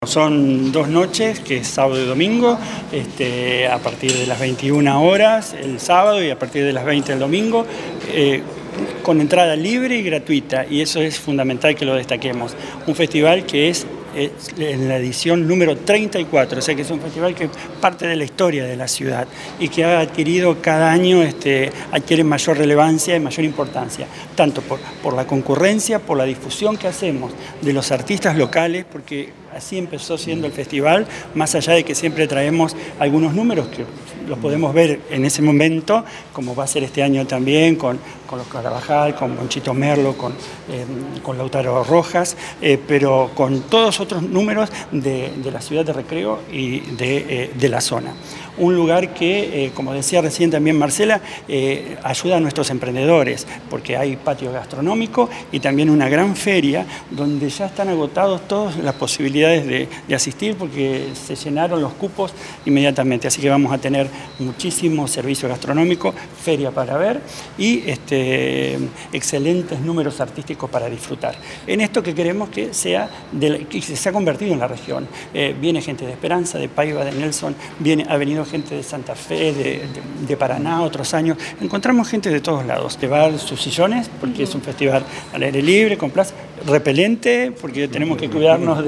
Son 2 noches, que es sábado y domingo, a partir de las 21 horas el sábado y a partir de las 20 el domingo, con entrada libre y gratuita, y eso es fundamental que lo destaquemos. Un festival que es en la edición número 34, o sea que es un festival que parte de la historia de la ciudad y que ha adquirido cada año, adquiere mayor relevancia y mayor importancia, tanto por la concurrencia, por la difusión que hacemos de los artistas locales, porque así empezó siendo el festival, más allá de que siempre traemos algunos números que los podemos ver en ese momento, como va a ser este año también, con los Carabajal, con Bonchito Merlo, con Lautaro Rojas, pero con todos otros números de la ciudad de Recreo y de la zona. Un lugar que, como decía recién también Marcela, ayuda a nuestros emprendedores, porque hay patio gastronómico y también una gran feria donde ya están agotados todas las posibilidades de asistir, porque se llenaron los cupos inmediatamente. Así que vamos a tener muchísimo servicio gastronómico, feria para ver y excelentes números artísticos para disfrutar. En esto que queremos que se ha convertido en la región. Viene gente de Esperanza, de Paiva, de Nelson, ha venido gente de Santa Fe, de Paraná, otros años. Encontramos gente de todos lados. Llevar sus sillones, porque es un festival al aire libre, con plaza, repelente, porque tenemos que cuidarnos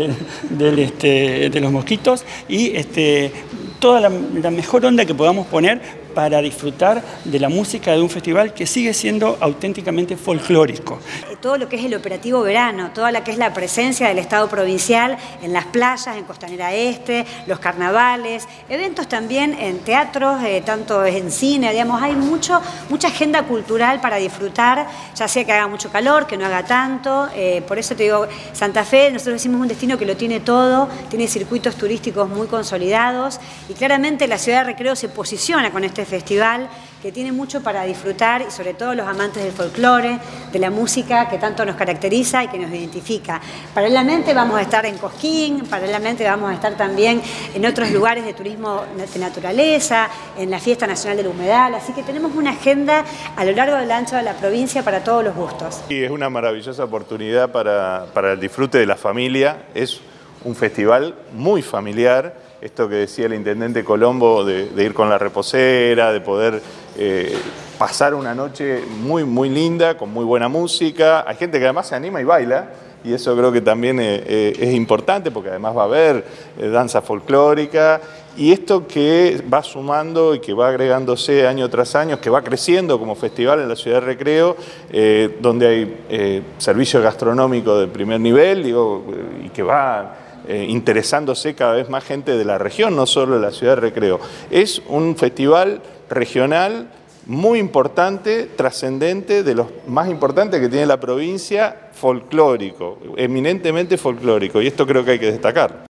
de los mosquitos, y toda la mejor onda que podamos poner para disfrutar de la música de un festival que sigue siendo auténticamente folclórico. Todo lo que es el operativo verano, toda la que es la presencia del Estado provincial en las playas, en Costanera Este, los carnavales, eventos también en teatros, tanto en cine, digamos, hay mucha agenda cultural para disfrutar, ya sea que haga mucho calor, que no haga tanto, por eso te digo, Santa Fe, nosotros decimos un destino que lo tiene todo, tiene circuitos turísticos muy consolidados y claramente la ciudad de Recreo se posiciona con este festival que tiene mucho para disfrutar, y sobre todo los amantes del folclore, de la música que tanto nos caracteriza y que nos identifica. Paralelamente vamos a estar en Cosquín, paralelamente vamos a estar también en otros lugares de turismo de naturaleza, en la Fiesta Nacional del Humedal, así que tenemos una agenda a lo largo del ancho de la provincia para todos los gustos. Y es una maravillosa oportunidad para el disfrute de la familia, es un festival muy familiar. Esto que decía el intendente Colombo de ir con la reposera, de poder pasar una noche muy linda, con muy buena música. Hay gente que además se anima y baila, y eso creo que también es importante, porque además va a haber danza folclórica, y esto que va sumando y que va agregándose año tras año, que va creciendo como festival en la ciudad de Recreo, donde hay servicio gastronómico de primer nivel, y que va interesándose cada vez más gente de la región, no solo de la ciudad de Recreo. Es un festival regional muy importante, trascendente, de los más importantes que tiene la provincia, folclórico, eminentemente folclórico, y esto creo que hay que destacar.